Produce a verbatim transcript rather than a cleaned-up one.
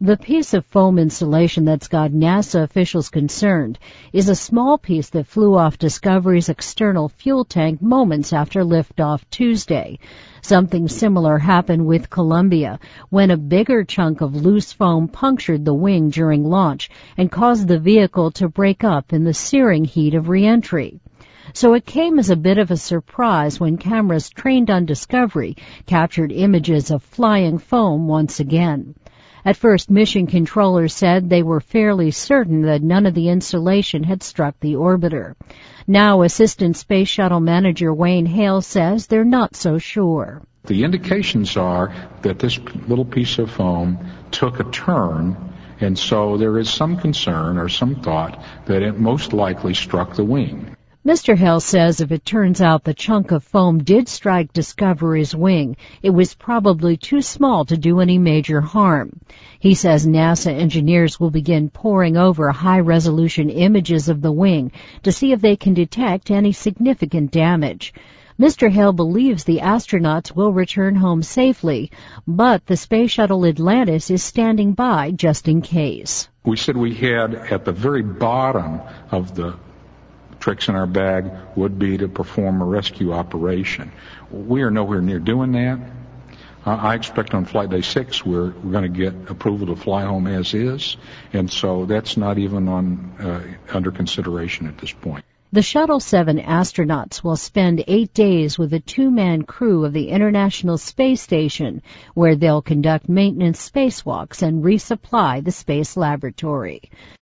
The piece of foam insulation that's got NASA officials concerned is a small piece that flew off Discovery's external fuel tank moments after liftoff Tuesday. Something similar happened with Columbia when a bigger chunk of loose foam punctured the wing during launch and caused the vehicle to break up in the searing heat of re-entry. So it came as a bit of a surprise when cameras trained on Discovery captured images of flying foam once again. At first, mission controllers said they were fairly certain that none of the insulation had struck the orbiter. Now, Assistant Space Shuttle Manager Wayne Hale says they're not so sure. The indications are that this little piece of foam took a turn, and so there is some concern or some thought that it most likely struck the wing. Mister Hale says if it turns out the chunk of foam did strike Discovery's wing, it was probably too small to do any major harm. He says NASA engineers will begin poring over high-resolution images of the wing to see if they can detect any significant damage. Mister Hale believes the astronauts will return home safely, but the Space Shuttle Atlantis is standing by just in case. We said we had at the very bottom of the tricks in our bag would be to perform a rescue operation. We are nowhere near doing that. Uh, I expect on flight day six we're, we're going to get approval to fly home as is, and so that's not even on uh, under consideration at this point. The Shuttle seven astronauts will spend eight days with a two-man crew of the International Space Station, where they'll conduct maintenance spacewalks and resupply the space laboratory.